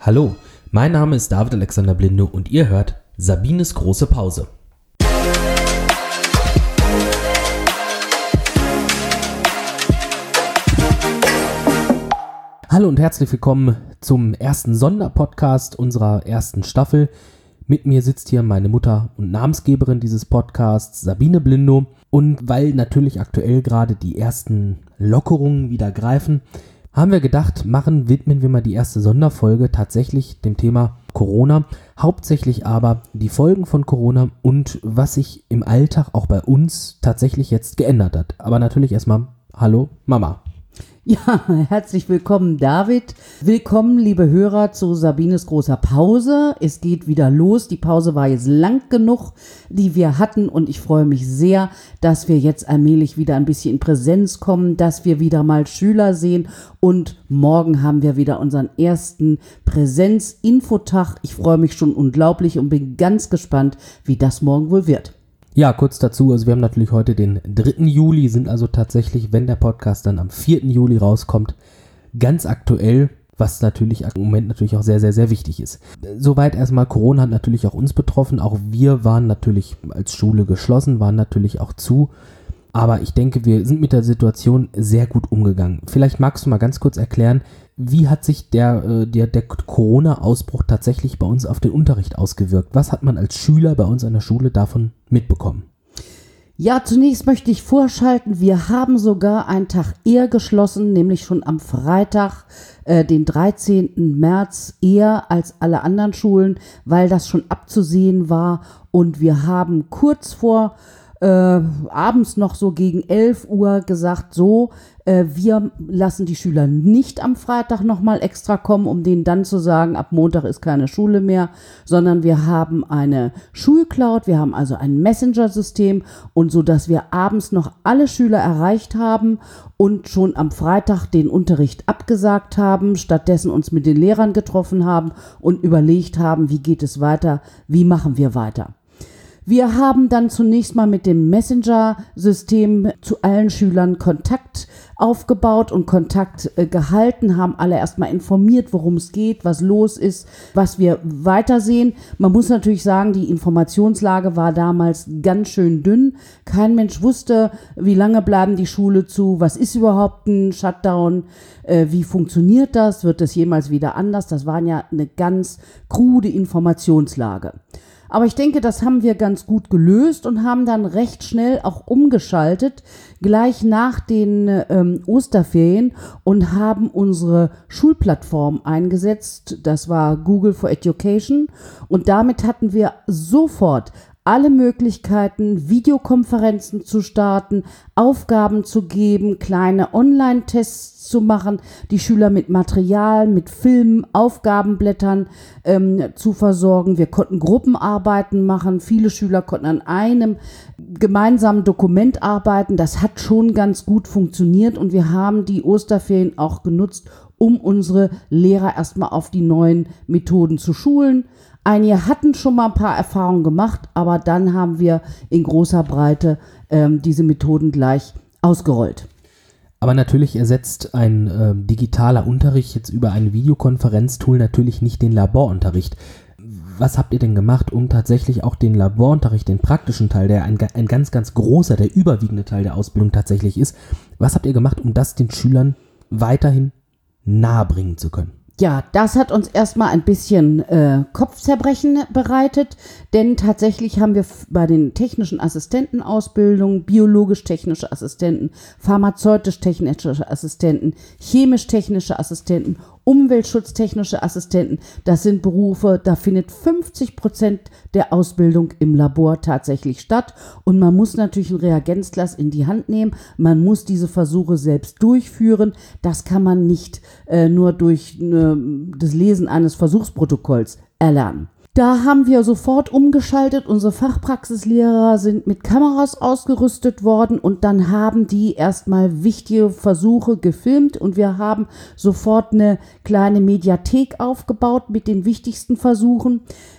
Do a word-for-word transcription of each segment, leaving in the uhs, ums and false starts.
Hallo, mein Name ist David Alexander Blindow und ihr hört Sabines große Pause. Hallo und herzlich willkommen zum ersten Sonderpodcast unserer ersten Staffel. Mit mir sitzt hier meine Mutter und Namensgeberin dieses Podcasts, Sabine Blindow. Und weil natürlich aktuell gerade die ersten Lockerungen wieder greifen, haben wir gedacht, machen, widmen wir mal die erste Sonderfolge tatsächlich dem Thema Corona. Hauptsächlich aber die Folgen von Corona und was sich im Alltag auch bei uns tatsächlich jetzt geändert hat. Aber natürlich erstmal, hallo Mama. Ja, herzlich willkommen David. Willkommen liebe Hörer zu Sabines großer Pause. Es geht wieder los. Die Pause war jetzt lang genug, die wir hatten und ich freue mich sehr, dass wir jetzt allmählich wieder ein bisschen in Präsenz kommen, dass wir wieder mal Schüler sehen und morgen haben wir wieder unseren ersten Präsenz-Infotag. Ich freue mich schon unglaublich und bin ganz gespannt, wie das morgen wohl wird. Ja, kurz dazu, also wir haben natürlich heute den dritten Juli, sind also tatsächlich, wenn der Podcast dann am vierten Juli rauskommt, ganz aktuell, was natürlich im Moment natürlich auch sehr, sehr, sehr wichtig ist. Soweit erstmal, Corona hat natürlich auch uns betroffen, auch wir waren natürlich als Schule geschlossen, waren natürlich auch zu, aber ich denke, wir sind mit der Situation sehr gut umgegangen. Vielleicht magst du mal ganz kurz erklären, wie hat sich der, der, der Corona-Ausbruch tatsächlich bei uns auf den Unterricht ausgewirkt? Was hat man als Schüler bei uns an der Schule davon mitbekommen? Ja, zunächst möchte ich vorschalten, wir haben sogar einen Tag eher geschlossen, nämlich schon am Freitag, äh, den dreizehnten März, eher als alle anderen Schulen, weil das schon abzusehen war und wir haben kurz vor Äh, abends noch so gegen elf Uhr gesagt, so, äh, wir lassen die Schüler nicht am Freitag nochmal extra kommen, um denen dann zu sagen, ab Montag ist keine Schule mehr, sondern wir haben eine Schulcloud, wir haben also ein Messenger-System und so, dass wir abends noch alle Schüler erreicht haben und schon am Freitag den Unterricht abgesagt haben, stattdessen uns mit den Lehrern getroffen haben und überlegt haben, wie geht es weiter, wie machen wir weiter. Wir haben dann zunächst mal mit dem Messenger-System zu allen Schülern Kontakt aufgebaut und Kontakt äh, gehalten, haben alle erstmal informiert, worum es geht, was los ist, was wir weitersehen. Man muss natürlich sagen, die Informationslage war damals ganz schön dünn. Kein Mensch wusste, wie lange bleiben die Schule zu, was ist überhaupt ein Shutdown, äh, wie funktioniert das, wird es jemals wieder anders? Das war ja eine ganz krude Informationslage. Aber ich denke, das haben wir ganz gut gelöst und haben dann recht schnell auch umgeschaltet, gleich nach den ähm, Osterferien und haben unsere Schulplattform eingesetzt. Das war Google for Education und damit hatten wir sofort alle Möglichkeiten, Videokonferenzen zu starten, Aufgaben zu geben, kleine Online-Tests zu machen, die Schüler mit Material, mit Filmen, Aufgabenblättern ähm, zu versorgen. Wir konnten Gruppenarbeiten machen. Viele Schüler konnten an einem gemeinsamen Dokument arbeiten. Das hat schon ganz gut funktioniert und wir haben die Osterferien auch genutzt, um unsere Lehrer erstmal auf die neuen Methoden zu schulen. Einige hatten schon mal ein paar Erfahrungen gemacht, aber dann haben wir in großer Breite ähm, diese Methoden gleich ausgerollt. Aber natürlich ersetzt ein äh, digitaler Unterricht jetzt über ein Videokonferenztool natürlich nicht den Laborunterricht. Was habt ihr denn gemacht, um tatsächlich auch den Laborunterricht, den praktischen Teil, der ein, ein ganz, ganz großer, der überwiegende Teil der Ausbildung tatsächlich ist, was habt ihr gemacht, um das den Schülern weiterhin nahebringen zu können? Ja, das hat uns erstmal ein bisschen äh, Kopfzerbrechen bereitet, denn tatsächlich haben wir f- bei den technischen Assistentenausbildungen, biologisch-technische Assistenten, pharmazeutisch-technische Assistenten, chemisch-technische Assistenten, umweltschutztechnische Assistenten, das sind Berufe, da findet fünfzig Prozent der Ausbildung im Labor tatsächlich statt und man muss natürlich ein Reagenzglas in die Hand nehmen, man muss diese Versuche selbst durchführen, das kann man nicht äh, nur durch äh, das Lesen eines Versuchsprotokolls erlernen. Da haben wir sofort umgeschaltet, unsere Fachpraxislehrer sind mit Kameras ausgerüstet worden und dann haben die erstmal wichtige Versuche gefilmt und wir haben sofort eine kleine Mediathek aufgebaut mit den wichtigsten Versuchen.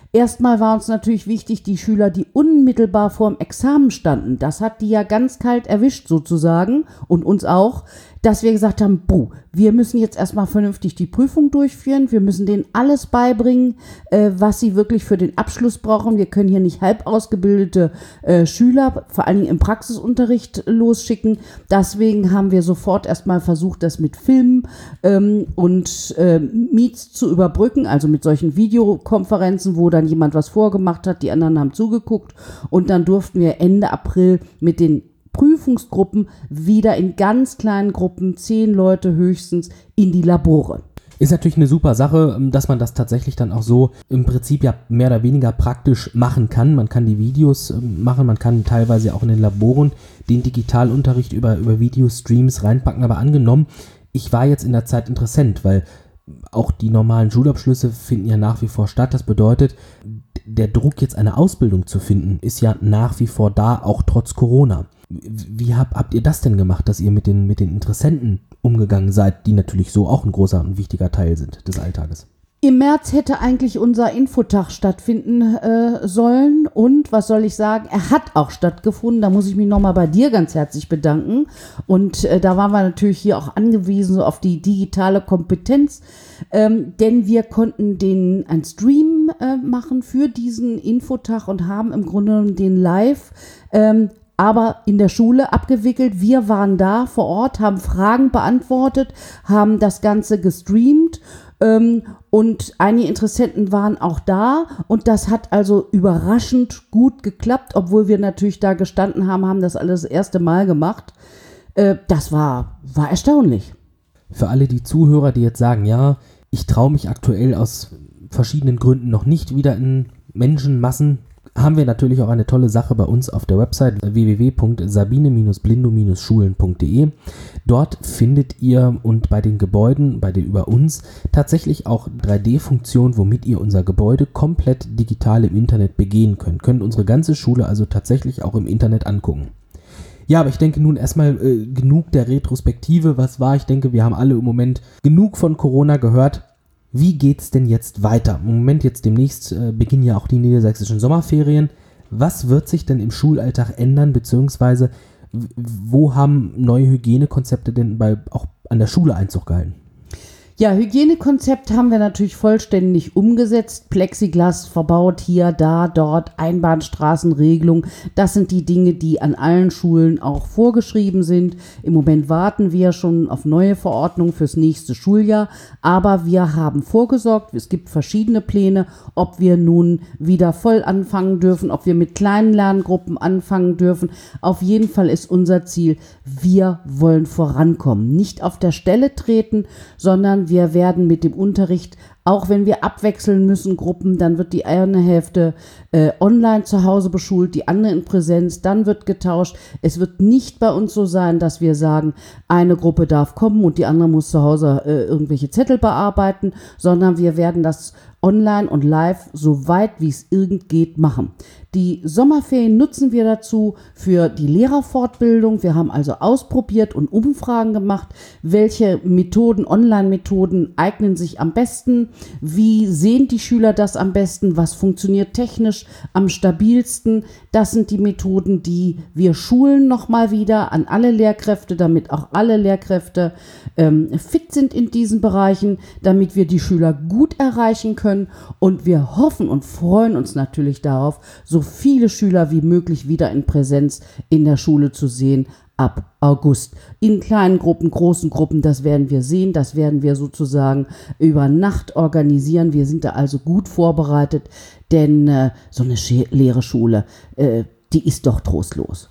Erstmal war uns natürlich wichtig, die Schüler, die unmittelbar vorm Examen standen, das hat die ja ganz kalt erwischt sozusagen und uns auch, dass wir gesagt haben, buh, wir müssen jetzt erstmal vernünftig die Prüfung durchführen, wir müssen denen alles beibringen, äh, was sie wirklich für den Abschluss brauchen. Wir können hier nicht halb ausgebildete äh, Schüler, vor allen Dingen im Praxisunterricht, losschicken. Deswegen haben wir sofort erstmal versucht, das mit Filmen ähm, und äh, Meets zu überbrücken, also mit solchen Videokonferenzen, wo dann jemand was vorgemacht hat, die anderen haben zugeguckt und dann durften wir Ende April mit den Prüfungsgruppen wieder in ganz kleinen Gruppen, zehn Leute höchstens, in die Labore. Ist natürlich eine super Sache, dass man das tatsächlich dann auch so im Prinzip ja mehr oder weniger praktisch machen kann. Man kann die Videos machen, man kann teilweise auch in den Laboren den Digitalunterricht über, über Videostreams reinpacken. Aber angenommen, ich war jetzt in der Zeit Interessent, weil auch die normalen Schulabschlüsse finden ja nach wie vor statt. Das bedeutet, der Druck, jetzt eine Ausbildung zu finden, ist ja nach wie vor da, auch trotz Corona. Wie habt, habt ihr das denn gemacht, dass ihr mit den, mit den Interessenten umgegangen seid, die natürlich so auch ein großer und wichtiger Teil sind des Alltages? Im März hätte eigentlich unser Infotag stattfinden äh, sollen und, was soll ich sagen, er hat auch stattgefunden. Da muss ich mich nochmal bei dir ganz herzlich bedanken. Und äh, da waren wir natürlich hier auch angewiesen so auf die digitale Kompetenz, ähm, denn wir konnten den einen Stream äh, machen für diesen Infotag und haben im Grunde genommen den live ähm, aber in der Schule abgewickelt. Wir waren da vor Ort, haben Fragen beantwortet, haben das Ganze gestreamt ähm, und einige Interessenten waren auch da und das hat also überraschend gut geklappt, obwohl wir natürlich da gestanden haben, haben das alles das erste Mal gemacht. Äh, das war, war erstaunlich. Für alle die Zuhörer, die jetzt sagen, ja, ich traue mich aktuell aus verschiedenen Gründen noch nicht wieder in Menschenmassen, haben wir natürlich auch eine tolle Sache bei uns auf der Website w w w punkt sabine blindo schulen punkt d e. Dort findet ihr und bei den Gebäuden, bei den über uns, tatsächlich auch drei D-Funktionen, womit ihr unser Gebäude komplett digital im Internet begehen könnt. Könnt unsere ganze Schule also tatsächlich auch im Internet angucken. Ja, aber ich denke nun erstmal äh, genug der Retrospektive. Was war? Ich denke, wir haben alle im Moment genug von Corona gehört. Wie geht's denn jetzt weiter? Im Moment jetzt demnächst äh, beginnen ja auch die niedersächsischen Sommerferien. Was wird sich denn im Schulalltag ändern, beziehungsweise w- wo haben neue Hygienekonzepte denn bei, auch an der Schule Einzug gehalten? Ja, Hygienekonzept haben wir natürlich vollständig umgesetzt. Plexiglas verbaut hier, da, dort, Einbahnstraßenregelung. Das sind die Dinge, die an allen Schulen auch vorgeschrieben sind. Im Moment warten wir schon auf neue Verordnungen fürs nächste Schuljahr. Aber wir haben vorgesorgt. Es gibt verschiedene Pläne, ob wir nun wieder voll anfangen dürfen, ob wir mit kleinen Lerngruppen anfangen dürfen. Auf jeden Fall ist unser Ziel, wir wollen vorankommen. Nicht auf der Stelle treten, sondern wir werden mit dem Unterricht, auch wenn wir abwechseln müssen, Gruppen, dann wird die eine Hälfte äh, online zu Hause beschult, die andere in Präsenz, dann wird getauscht. Es wird nicht bei uns so sein, dass wir sagen, eine Gruppe darf kommen und die andere muss zu Hause äh, irgendwelche Zettel bearbeiten, sondern wir werden das online und live so weit wie es irgend geht machen. Die Sommerferien nutzen wir dazu für die Lehrerfortbildung. Wir haben also ausprobiert und Umfragen gemacht, welche Methoden, Online-Methoden eignen sich am besten, wie sehen die Schüler das am besten, was funktioniert technisch am stabilsten. Das sind die Methoden, die wir schulen nochmal wieder an alle Lehrkräfte, damit auch alle Lehrkräfte ähm, fit sind in diesen Bereichen, damit wir die Schüler gut erreichen können und wir hoffen und freuen uns natürlich darauf, so viele Schüler wie möglich wieder in Präsenz in der Schule zu sehen ab August. In kleinen Gruppen, großen Gruppen, das werden wir sehen, das werden wir sozusagen über Nacht organisieren. Wir sind da also gut vorbereitet, denn äh, so eine Sch- leere Schule, äh, die ist doch trostlos.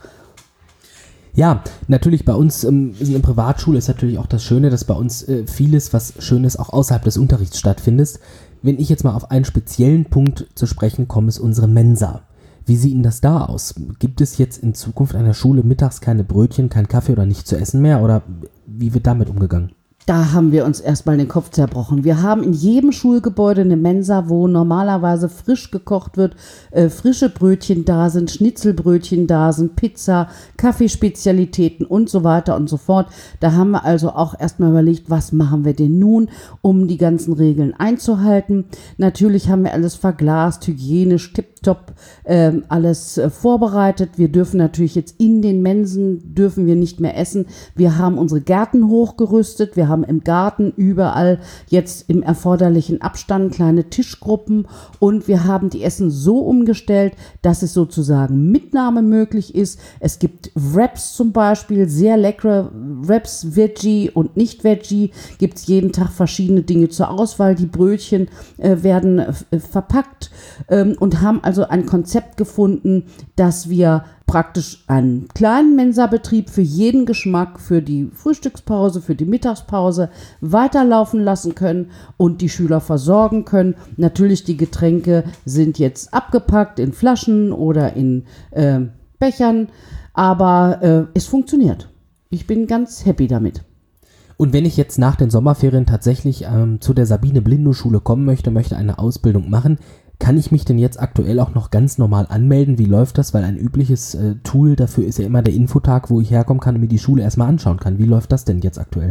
Ja, natürlich bei uns ähm, in der Privatschule ist natürlich auch das Schöne, dass bei uns äh, vieles, was Schönes auch außerhalb des Unterrichts stattfindet. Wenn ich jetzt mal auf einen speziellen Punkt zu sprechen komme, ist unsere Mensa. Wie sieht denn das da aus? Gibt es jetzt in Zukunft an der Schule mittags keine Brötchen, kein Kaffee oder nicht zu essen mehr? Oder wie wird damit umgegangen? Da haben wir uns erstmal den Kopf zerbrochen. Wir haben in jedem Schulgebäude eine Mensa, wo normalerweise frisch gekocht wird, äh, frische Brötchen da sind, Schnitzelbrötchen da sind, Pizza, Kaffeespezialitäten und so weiter und so fort. Da haben wir also auch erstmal überlegt, was machen wir denn nun, um die ganzen Regeln einzuhalten. Natürlich haben wir alles verglast, hygienisch, tipptopp, äh, alles äh, vorbereitet. Wir dürfen natürlich jetzt in den Mensen, dürfen wir nicht mehr essen. Wir haben unsere Gärten hochgerüstet, wir haben im Garten überall jetzt im erforderlichen Abstand kleine Tischgruppen und wir haben die Essen so umgestellt, dass es sozusagen Mitnahme möglich ist. Es gibt Wraps zum Beispiel, sehr leckere Wraps, Veggie und nicht Veggie, gibt es jeden Tag verschiedene Dinge zur Auswahl. Die Brötchen äh, werden äh, verpackt ähm, und haben also ein Konzept gefunden, dass wir praktisch einen kleinen Mensabetrieb für jeden Geschmack, für die Frühstückspause, für die Mittagspause weiterlaufen lassen können und die Schüler versorgen können. Natürlich, die Getränke sind jetzt abgepackt in Flaschen oder in äh, Bechern, aber äh, es funktioniert. Ich bin ganz happy damit. Und wenn ich jetzt nach den Sommerferien tatsächlich ähm, zu der Sabine-Blindow-Schule kommen möchte, möchte eine Ausbildung machen, kann ich mich denn jetzt aktuell auch noch ganz normal anmelden? Wie läuft das? Weil ein übliches äh, Tool dafür ist ja immer der Infotag, wo ich herkommen kann und mir die Schule erstmal anschauen kann. Wie läuft das denn jetzt aktuell?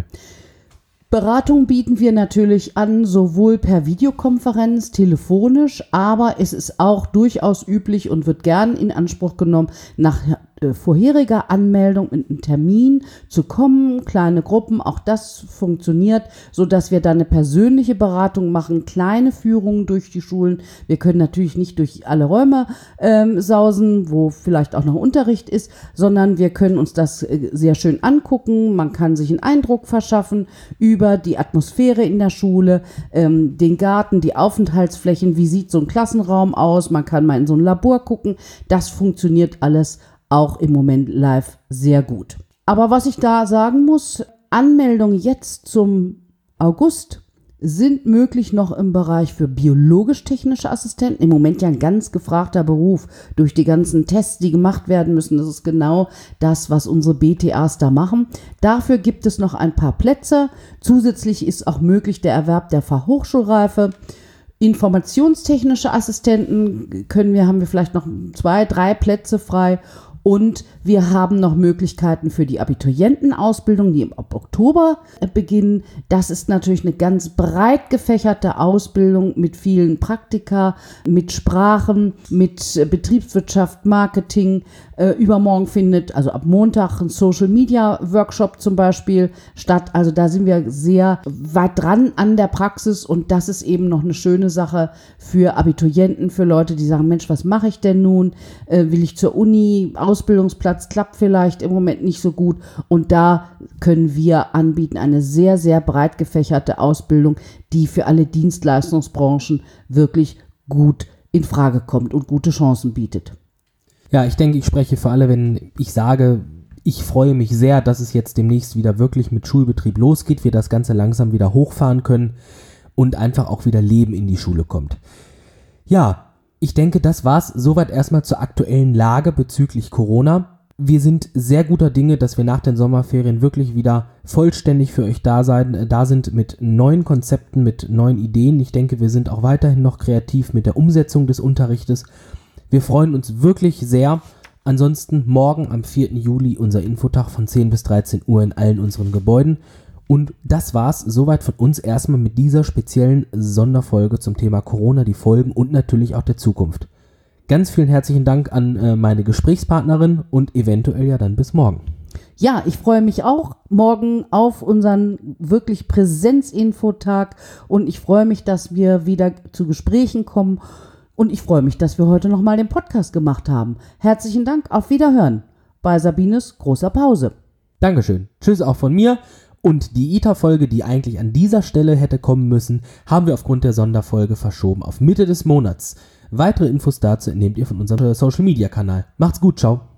Beratung bieten wir natürlich an, sowohl per Videokonferenz, telefonisch, aber es ist auch durchaus üblich und wird gern in Anspruch genommen, nach äh, vorheriger Anmeldung in einen Termin zu kommen, kleine Gruppen, auch das funktioniert, sodass wir da eine persönliche Beratung machen, kleine Führungen durch die Schulen. Wir können natürlich nicht durch alle Räume ähm, sausen, wo vielleicht auch noch Unterricht ist, sondern wir können uns das äh, sehr schön angucken, man kann sich einen Eindruck verschaffen über die Atmosphäre in der Schule, ähm, den Garten, die Aufenthaltsflächen, wie sieht so ein Klassenraum aus, man kann mal in so ein Labor gucken, das funktioniert alles auch im Moment live sehr gut. Aber was ich da sagen muss, Anmeldungen jetzt zum August sind möglich noch im Bereich für biologisch-technische Assistenten. Im Moment ja ein ganz gefragter Beruf durch die ganzen Tests, die gemacht werden müssen. Das ist genau das, was unsere B T As da machen. Dafür gibt es noch ein paar Plätze. Zusätzlich ist auch möglich der Erwerb der Fachhochschulreife. Informationstechnische Assistenten können wir, haben wir vielleicht noch zwei, drei Plätze frei. Und wir haben noch Möglichkeiten für die Abiturientenausbildung, die im Oktober beginnen. Das ist natürlich eine ganz breit gefächerte Ausbildung mit vielen Praktika, mit Sprachen, mit Betriebswirtschaft, Marketing. Äh, übermorgen findet, also ab Montag, ein Social-Media-Workshop zum Beispiel statt. Also da sind wir sehr weit dran an der Praxis und das ist eben noch eine schöne Sache für Abiturienten, für Leute, die sagen, Mensch, was mache ich denn nun? Äh, will ich zur Uni? Ausbildungsplatz klappt vielleicht im Moment nicht so gut und da können wir anbieten eine sehr, sehr breit gefächerte Ausbildung, die für alle Dienstleistungsbranchen wirklich gut in Frage kommt und gute Chancen bietet. Ja, ich denke, ich spreche für alle, wenn ich sage, ich freue mich sehr, dass es jetzt demnächst wieder wirklich mit Schulbetrieb losgeht, wir das Ganze langsam wieder hochfahren können und einfach auch wieder Leben in die Schule kommt. Ja, ich denke, das war's soweit erstmal zur aktuellen Lage bezüglich Corona. Wir sind sehr guter Dinge, dass wir nach den Sommerferien wirklich wieder vollständig für euch da sein, da sind mit neuen Konzepten, mit neuen Ideen. Ich denke, wir sind auch weiterhin noch kreativ mit der Umsetzung des Unterrichtes. Wir freuen uns wirklich sehr. Ansonsten morgen am vierten Juli unser Infotag von zehn bis dreizehn Uhr in allen unseren Gebäuden. Und das war's soweit von uns erstmal mit dieser speziellen Sonderfolge zum Thema Corona, die Folgen und natürlich auch der Zukunft. Ganz vielen herzlichen Dank an äh, meine Gesprächspartnerin und eventuell ja dann bis morgen. Ja, ich freue mich auch morgen auf unseren wirklich Präsenzinfotag und ich freue mich, dass wir wieder zu Gesprächen kommen und ich freue mich, dass wir heute nochmal den Podcast gemacht haben. Herzlichen Dank, auf Wiederhören bei Sabines großer Pause. Dankeschön. Tschüss auch von mir. Und die I T A-Folge, die eigentlich an dieser Stelle hätte kommen müssen, haben wir aufgrund der Sonderfolge verschoben auf Mitte des Monats. Weitere Infos dazu entnehmt ihr von unserem Social-Media-Kanal. Macht's gut, ciao.